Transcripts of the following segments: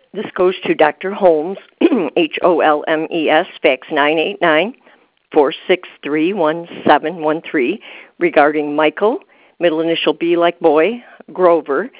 This goes to Dr. Holmes, Holmes, fax 989-463-1713, regarding Michael, middle initial B like boy, Grover,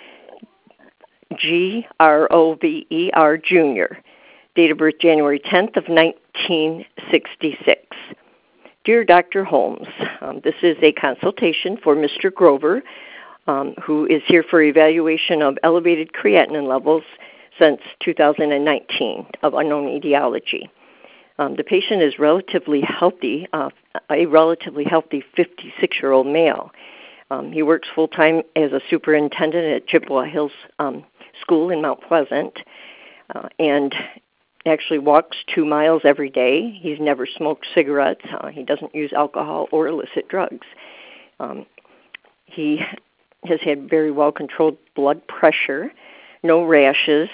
Grover, Jr., date of birth January 10th of 1966. Dear Dr. Holmes, this is a consultation for Mr. Grover, who is here for evaluation of elevated creatinine levels since 2019 of unknown etiology. The patient is relatively healthy, a relatively healthy 56-year-old male. He works full-time as a superintendent at Chippewa Hills School in Mount Pleasant, and actually walks 2 miles every day. He's never smoked cigarettes. He doesn't use alcohol or illicit drugs. He has had very well-controlled blood pressure, no rashes,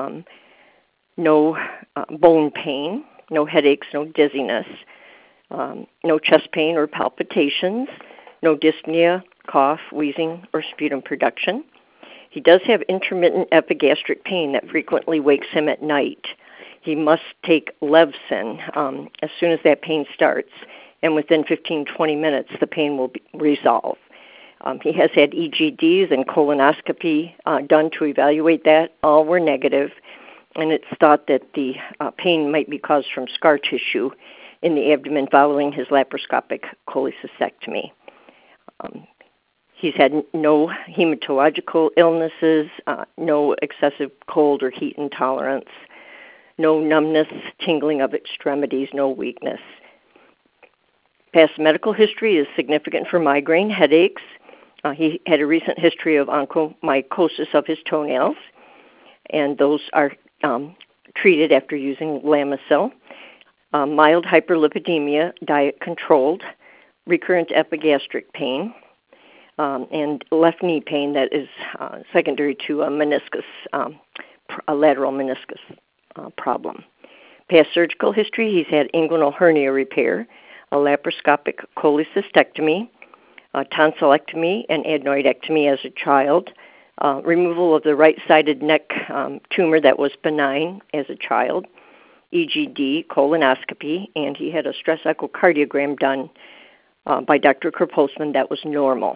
no bone pain, no headaches, no dizziness, no chest pain or palpitations, no dyspnea, cough, wheezing, or sputum production. He does have intermittent epigastric pain that frequently wakes him at night. He must take Levsin as soon as that pain starts, and within 15-20 minutes the pain will resolve. He has had EGDs and colonoscopy done to evaluate that. All were negative, and it's thought that the pain might be caused from scar tissue in the abdomen following his laparoscopic cholecystectomy. He's had no hematological illnesses, no excessive cold or heat intolerance, no numbness, tingling of extremities, no weakness. Past medical history is significant for migraine, headaches. He had a recent history of onychomycosis of his toenails, and those are treated after using Lamisil. Mild hyperlipidemia, diet controlled, recurrent epigastric pain, and left knee pain that is secondary to a meniscus, a lateral meniscus problem. Past surgical history, he's had inguinal hernia repair, a laparoscopic cholecystectomy, tonsillectomy, and adenoidectomy as a child, removal of the right-sided neck tumor that was benign as a child, EGD, colonoscopy, and he had a stress echocardiogram done by Dr. Kerpostman that was normal.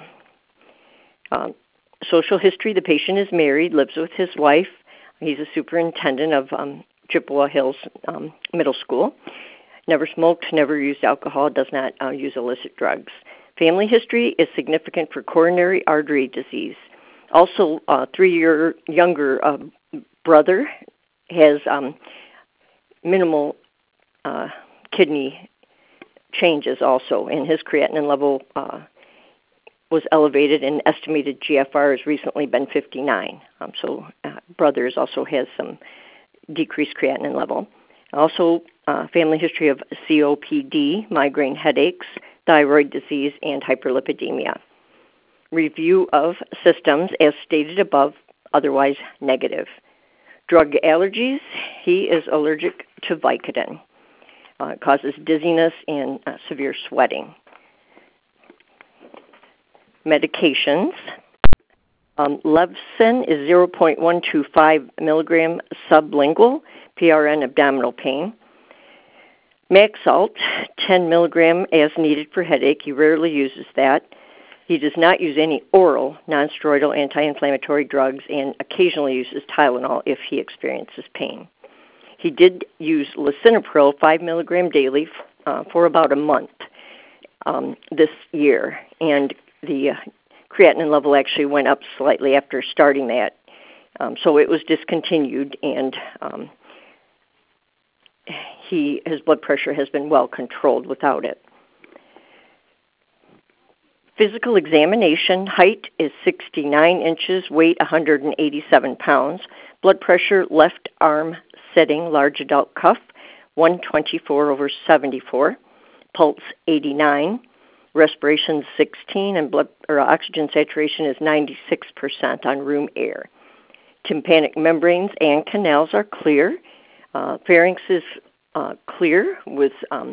Social history, the patient is married, lives with his wife. He's a superintendent of Chippewa Hills Middle School. Never smoked, never used alcohol, does not use illicit drugs. Family history is significant for coronary artery disease. Also, 3-year younger brother has minimal kidney changes also, and his creatinine level was elevated, and estimated GFR has recently been 59. So brothers also has some decreased creatinine level. Also, family history of COPD, migraine headaches, thyroid disease, and hyperlipidemia. Review of systems as stated above, otherwise negative. Drug allergies, he is allergic to Vicodin. It causes dizziness and severe sweating. Medications. Levsin is 0.125 milligram sublingual, PRN abdominal pain. Maxalt, 10 milligram as needed for headache. He rarely uses that. He does not use any oral nonsteroidal anti-inflammatory drugs and occasionally uses Tylenol if he experiences pain. He did use lisinopril 5 milligram daily for about a month this year, and the creatinine level actually went up slightly after starting that. So it was discontinued, and his blood pressure has been well controlled without it. Physical examination, height is 69 inches, weight 187 pounds. Blood pressure, left arm setting, large adult cuff, 124/74. Pulse 89. Respiration 16, and oxygen saturation is 96% on room air. Tympanic membranes and canals are clear. Pharynx is clear with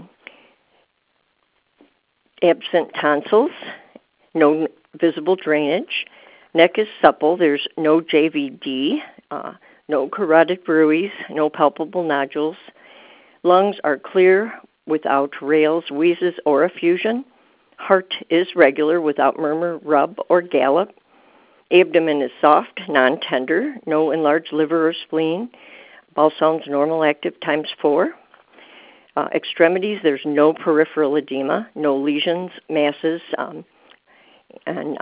absent tonsils, no visible drainage. Neck is supple. There's no JVD, no carotid bruits, no palpable nodules. Lungs are clear without rales, wheezes, or effusion. Heart is regular without murmur, rub, or gallop. Abdomen is soft, non-tender, no enlarged liver or spleen. Bowel sounds normal, active ×4. Extremities, there's no peripheral edema, no lesions, masses, and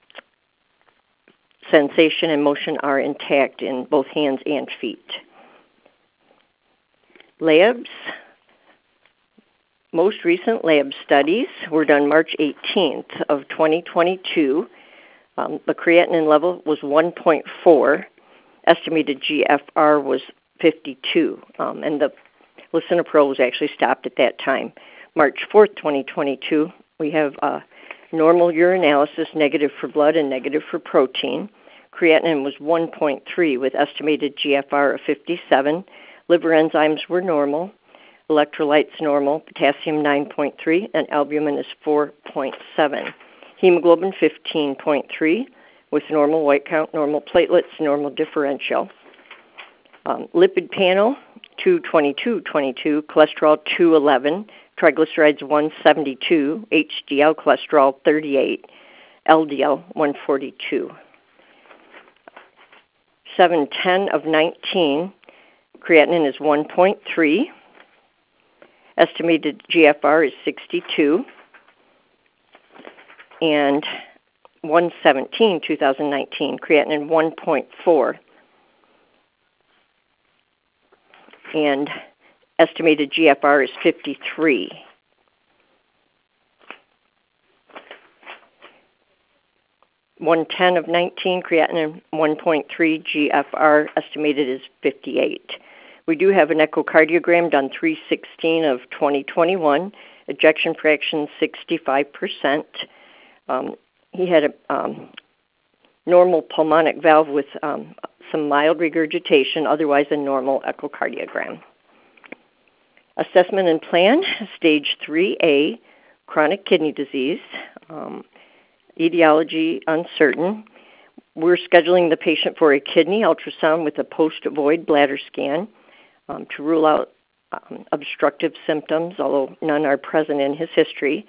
sensation and motion are intact in both hands and feet. Labs. Most recent lab studies were done March 18th of 2022. The creatinine level was 1.4. Estimated GFR was 52, and the lisinopril was actually stopped at that time. March 4th, 2022, we have normal urinalysis, negative for blood and negative for protein. Creatinine was 1.3 with estimated GFR of 57. Liver enzymes were normal. Electrolytes normal. Potassium 9.3 and albumin is 4.7. Hemoglobin 15.3 with normal white count, normal platelets, normal differential. Lipid panel 222/22, cholesterol 211, triglycerides 172, HDL cholesterol 38, LDL 142. 710 of 19, creatinine is 1.3. Estimated GFR is 62. And 117/2019, creatinine 1.4. And estimated GFR is 53. (110 of 19, creatinine 1.3, GFR estimated is 58. We do have an echocardiogram done 3/16 of 2021, ejection fraction 65%. He had a normal pulmonic valve with some mild regurgitation, otherwise a normal echocardiogram. Assessment and plan, stage 3A, chronic kidney disease, etiology uncertain. We're scheduling the patient for a kidney ultrasound with a post-void bladder scan to rule out obstructive symptoms, although none are present in his history.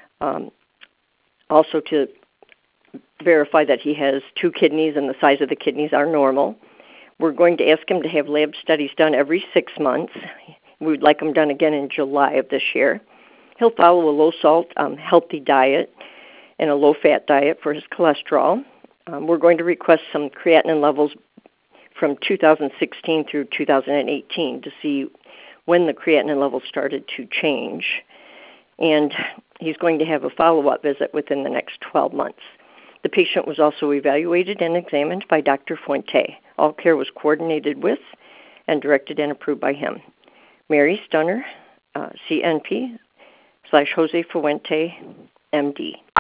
Also to verify that he has 2 kidneys and the size of the kidneys are normal. We're going to ask him to have lab studies done every 6 months. We would like them done again in July of this year. He'll follow a low-salt, healthy diet and a low-fat diet for his cholesterol. We're going to request some creatinine levels from 2016 through 2018 to see when the creatinine levels started to change. And he's going to have a follow-up visit within the next 12 months. The patient was also evaluated and examined by Dr. Fuente. All care was coordinated with and directed and approved by him. Mary Stunner, CNP /Jose Fuente, MD.